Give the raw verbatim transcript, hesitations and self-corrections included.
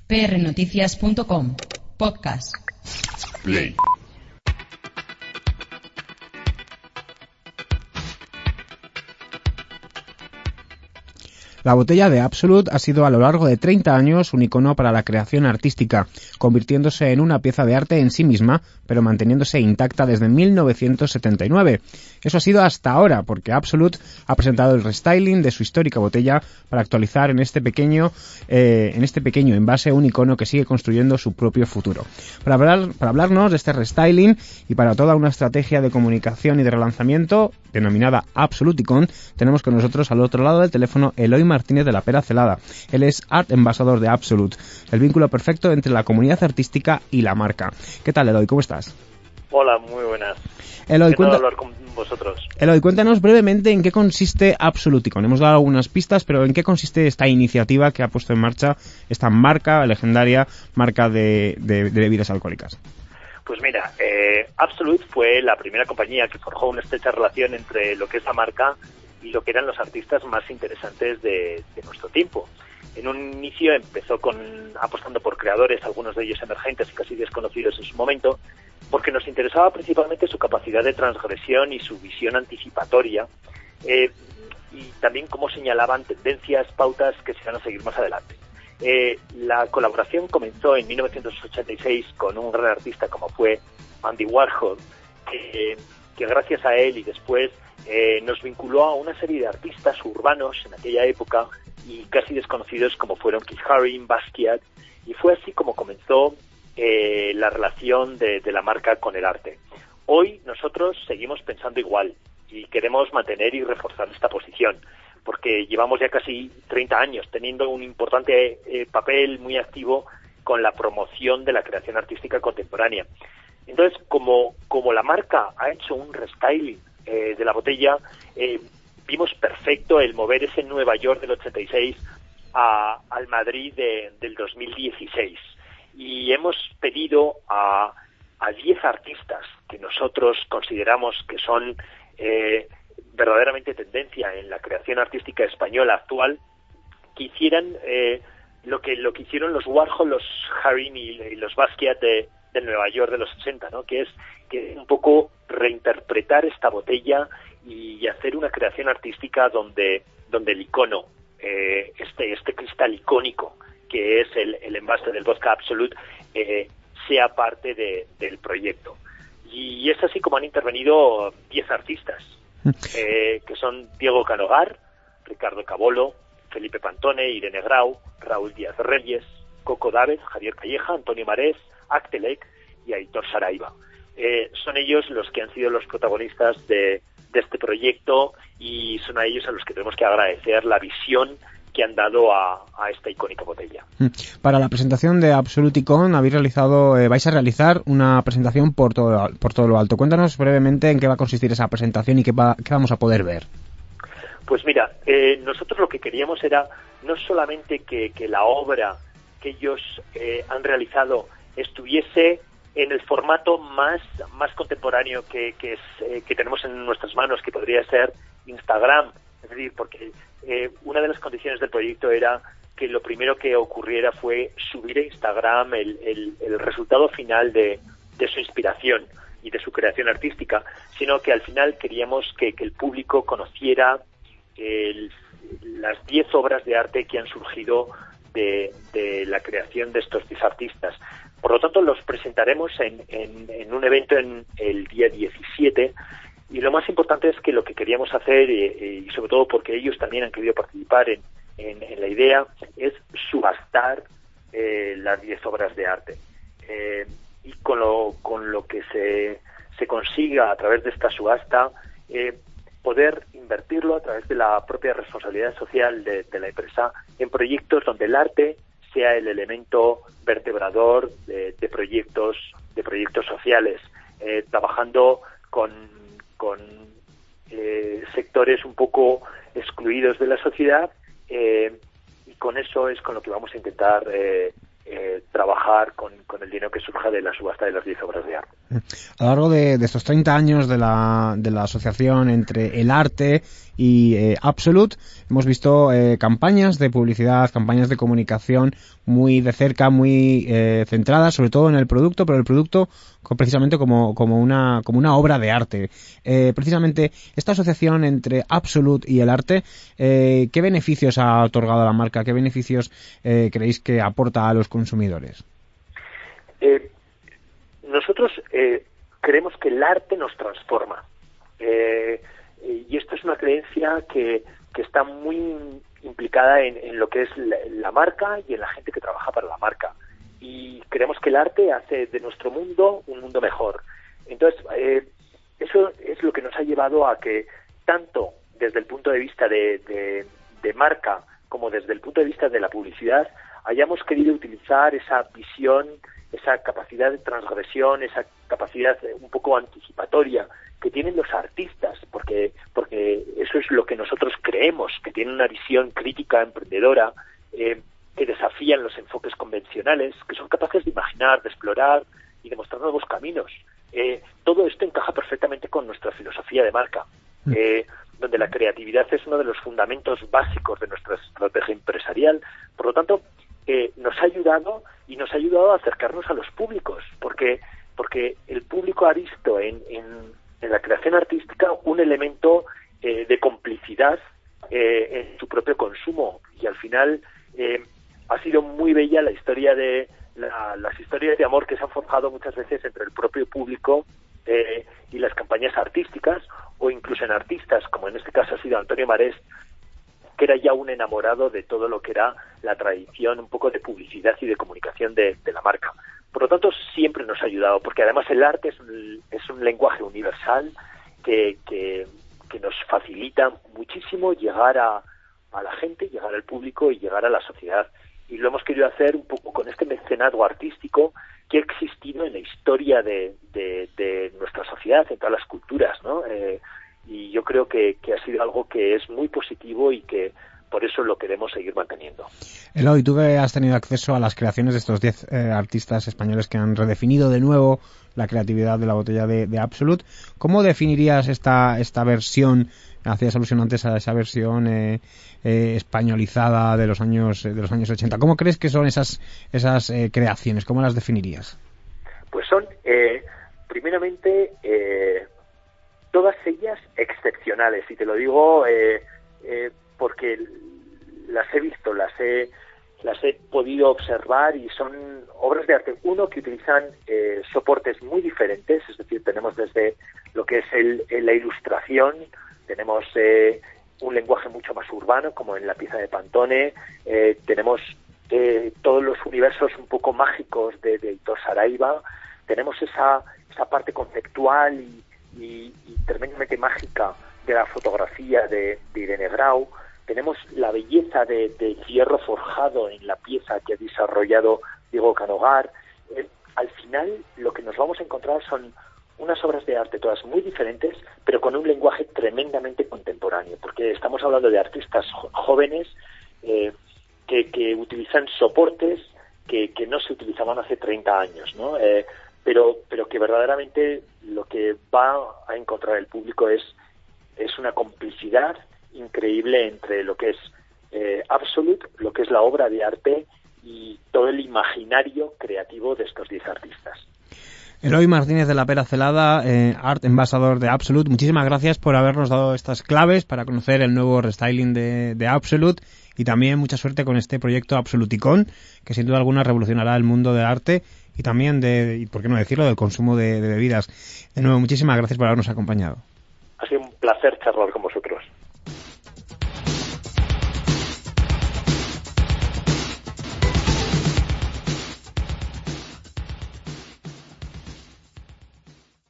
p r noticias punto com Podcast. Play. La botella de Absolut ha sido a lo largo de treinta años un icono para la creación artística, convirtiéndose en una pieza de arte en sí misma, pero manteniéndose intacta desde mil novecientos setenta y nueve. Eso ha sido hasta ahora, porque Absolut ha presentado el restyling de su histórica botella para actualizar en este pequeño, eh, en este pequeño envase un icono que sigue construyendo su propio futuro. Para hablar, para hablarnos de este restyling y para toda una estrategia de comunicación y de relanzamiento denominada Absoluticon, tenemos con nosotros al otro lado del teléfono Eloy Martínez de la Pera Celada. Él es Art Ambassador de Absolut, el vínculo perfecto entre la comunidad artística y la marca. ¿Qué tal, Eloy? ¿Cómo estás? Hola, muy buenas. Eloy, cuenta... hablar con vosotros. Eloy, cuéntanos brevemente en qué consiste Absoluticon. Hemos dado algunas pistas, pero ¿en qué consiste esta iniciativa que ha puesto en marcha esta marca, legendaria marca de, de, de bebidas alcohólicas? Pues mira, eh, Absolut fue la primera compañía que forjó una estrecha relación entre lo que es la marca y lo que eran los artistas más interesantes de, de nuestro tiempo. En un inicio empezó con apostando por creadores, algunos de ellos emergentes y casi desconocidos en su momento, porque nos interesaba principalmente su capacidad de transgresión y su visión anticipatoria, eh, y también cómo señalaban tendencias, pautas que se van a seguir más adelante. Eh, la colaboración comenzó en mil novecientos ochenta y seis con un gran artista como fue Andy Warhol, que, que gracias a él y después eh, nos vinculó a una serie de artistas urbanos en aquella época y casi desconocidos como fueron Keith Haring, Basquiat, y fue así como comenzó eh, la relación de, de la marca con el arte. Hoy nosotros seguimos pensando igual y queremos mantener y reforzar esta posición, porque llevamos ya casi treinta años teniendo un importante eh, papel muy activo con la promoción de la creación artística contemporánea. Entonces, como, como la marca ha hecho un restyling eh, de la botella, eh, vimos perfecto el mover ese Nueva York del ochenta y seis a, al Madrid de, del dos mil dieciséis. Y hemos pedido a, a diez artistas que nosotros consideramos que son eh, verdaderamente tendencia en la creación artística española actual, que hicieran eh, lo que lo que hicieron los Warhol, los Haring y, y los Basquiat de, de Nueva York de los ochenta, ¿no? Que es que un poco reinterpretar esta botella y hacer una creación artística donde donde el icono, eh, este este cristal icónico que es el, el envase del vodka Absolut, eh, sea parte de, del proyecto. Y es así como han intervenido diez artistas, eh, que son Diego Canogar, Ricardo Cabolo, Felipe Pantone, Irene Grau, Raúl Díaz Reyes, Coco Dávez, Javier Calleja, Antonio Marés, Actelec y Aitor Saraiva. Eh, son ellos los que han sido los protagonistas de, de este proyecto y son a ellos a los que tenemos que agradecer la visión que han dado a, a esta icónica botella. Para la presentación de Absoluticon habéis realizado, eh, vais a realizar una presentación por todo, por todo lo alto. Cuéntanos brevemente en qué va a consistir esa presentación y qué, va, qué vamos a poder ver. Pues mira, eh, nosotros lo que queríamos era no solamente que, que la obra que ellos eh, han realizado estuviese en el formato más, más contemporáneo que, que, es, eh, que tenemos en nuestras manos, que podría ser Instagram. Es decir, porque eh, una de las condiciones del proyecto era que lo primero que ocurriera fue subir a Instagram el, el, el resultado final de, de su inspiración y de su creación artística, sino que al final queríamos que, que el público conociera el, las diez obras de arte que han surgido de, de la creación de estos diez artistas. Por lo tanto, los presentaremos en, en, en un evento en el día diecisiete. Y lo más importante es que lo que queríamos hacer, eh, y sobre todo porque ellos también han querido participar en, en, en la idea, es subastar eh, las diez obras de arte. Eh, y con lo, con lo que se, se consiga a través de esta subasta, eh, poder invertirlo a través de la propia responsabilidad social de, de la empresa en proyectos donde el arte sea el elemento vertebrador de, de proyectos de proyectos sociales, eh, trabajando con con eh, sectores un poco excluidos de la sociedad, eh, y con eso es con lo que vamos a intentar eh, eh, trabajar con, con el dinero que surja de la subasta de las diez obras de arte. A lo largo de, de estos treinta años de la, de la asociación entre el arte y eh, Absolut, hemos visto eh, campañas de publicidad, campañas de comunicación muy de cerca, muy eh, centradas sobre todo en el producto, pero el producto precisamente como, como, una, como una obra de arte. Eh, precisamente esta asociación entre Absolut y el arte, eh, ¿qué beneficios ha otorgado a la marca? ¿Qué beneficios eh, creéis que aporta a los consumidores? Eh, nosotros eh, creemos que el arte nos transforma. Eh, y esto es una creencia que, que está muy implicada en, en lo que es la, la marca y en la gente que trabaja para la marca. Y creemos que el arte hace de nuestro mundo un mundo mejor. Entonces, eh, eso es lo que nos ha llevado a que, tanto desde el punto de vista de, de, de marca como desde el punto de vista de la publicidad, hayamos querido utilizar esa visión, esa capacidad de transgresión, esa capacidad un poco anticipatoria que tienen los artistas, porque porque eso es lo que nosotros creemos, que tienen una visión crítica, emprendedora, eh, que desafían los enfoques convencionales, que son capaces de imaginar, de explorar y de mostrar nuevos caminos. Eh, todo esto encaja perfectamente con nuestra filosofía de marca, eh, donde la creatividad es uno de los fundamentos básicos de nuestra estrategia empresarial. Por lo tanto, eh, nos ha ayudado y nos ha ayudado a acercarnos a los públicos, porque porque el público ha visto en, en, en la creación artística un elemento eh, de complicidad eh, en su propio consumo, y al final eh, ha sido muy bella la historia de la, las historias de amor que se han forjado muchas veces entre el propio público eh, y las campañas artísticas, o incluso en artistas, como en este caso ha sido Antonio Marés, que era ya un enamorado de todo lo que era la tradición un poco de publicidad y de comunicación de, de la marca. Por lo tanto, siempre nos ha ayudado, porque además el arte es un, es un lenguaje universal que, que, que nos facilita muchísimo llegar a, a la gente, llegar al público y llegar a la sociedad. Y lo hemos querido hacer un poco con este mecenazgo artístico que ha existido en la historia de, de, de nuestra sociedad, en todas las culturas, ¿no? Eh, y yo creo que, que ha sido algo que es muy positivo y que por eso lo queremos seguir manteniendo. Eloy, tú que has tenido acceso a las creaciones de estos diez eh, artistas españoles que han redefinido de nuevo la creatividad de la botella de, de Absolut, ¿cómo definirías esta esta versión? Hacías alusión antes a esa versión eh, eh, españolizada de los años de los años ochenta. ¿Cómo crees que son esas esas eh, creaciones? ¿Cómo las definirías? Pues son, eh, primeramente, eh, todas ellas excepcionales, y te lo digo eh, eh, porque las he visto, las he las he podido observar, y son obras de arte, uno, que utilizan eh, soportes muy diferentes, es decir, tenemos desde lo que es el, el, la ilustración, tenemos eh, un lenguaje mucho más urbano, como en la pieza de Pantone, eh, tenemos eh, todos los universos un poco mágicos de, de Hitor Saraiva, tenemos esa, esa parte conceptual y, y, y tremendamente mágica de la fotografía de, de Irene Grau, tenemos la belleza de, de hierro forjado en la pieza que ha desarrollado Diego Canogar. Eh, al final, lo que nos vamos a encontrar son unas obras de arte todas muy diferentes, pero con un lenguaje tremendamente contemporáneo, porque estamos hablando de artistas jo- jóvenes eh, que, que utilizan soportes que, que no se utilizaban hace treinta años, ¿no? Eh, pero, pero que verdaderamente lo que va a encontrar el público es, es una complicidad increíble entre lo que es eh, Absolut, lo que es la obra de arte y todo el imaginario creativo de estos diez artistas. Eloy Martínez de la Pera Celada, eh, Art Ambassador de Absolut, muchísimas gracias por habernos dado estas claves para conocer el nuevo restyling de, de Absolut, y también mucha suerte con este proyecto Absoluticón, que sin duda alguna revolucionará el mundo del arte y también de, y por qué no decirlo, del consumo de, de bebidas. De nuevo, muchísimas gracias por habernos acompañado. Ha sido un placer charlar con vosotros.